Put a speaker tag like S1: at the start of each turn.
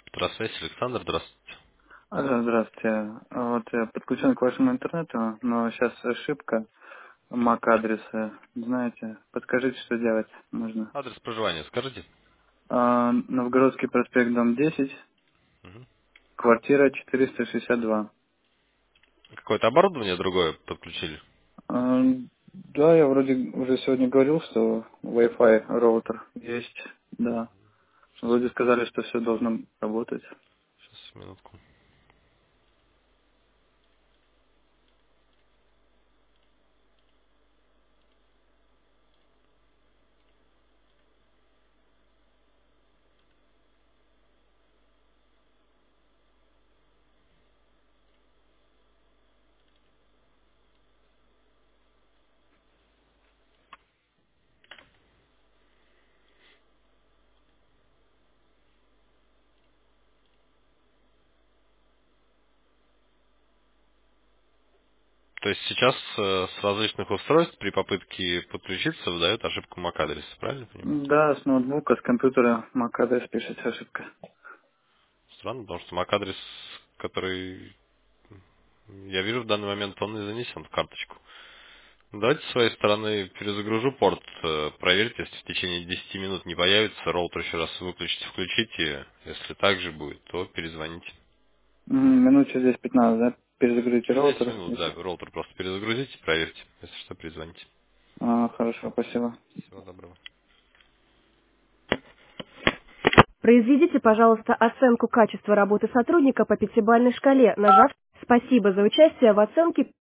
S1: Здравствуйте, Александр, здравствуйте.
S2: Здравствуйте. Вот я подключен к вашему интернету, но сейчас ошибка MAC адреса. Знаете, подскажите, что делать нужно.
S1: Адрес проживания скажите.
S2: Новгородский проспект, дом 10,
S1: Мгм.
S2: квартира 462.
S1: Какое-то оборудование другое подключили?
S2: А, Да, я вроде уже сегодня говорил, что Wi-Fi роутер есть, да.
S1: Сейчас,
S2: Вроде сказали, что все должно работать.
S1: сейчас, минутку. То есть сейчас с различных устройств при попытке подключиться выдает ошибку MAC адреса, правильно понимаю?
S2: Да, с ноутбука, с компьютера MAC адрес пишется ошибка.
S1: Странно, потому что MAC адрес, который я вижу в данный момент, он и занесен в карточку. Давайте с своей стороны перезагружу порт, проверьте, если в течение 10 минут не появится, роутер еще раз выключите, включите. Если так же будет, то перезвоните.
S2: Минут через 10-15, да? Перезагрузите
S1: Через 10
S2: роутер.
S1: минут, да, роутер просто перезагрузите, проверьте. Если что, перезвоните.
S2: Хорошо, спасибо.
S1: Всего доброго.
S3: Произведите, пожалуйста, оценку качества работы сотрудника по пятибалльной шкале, нажав «Спасибо за участие в оценке».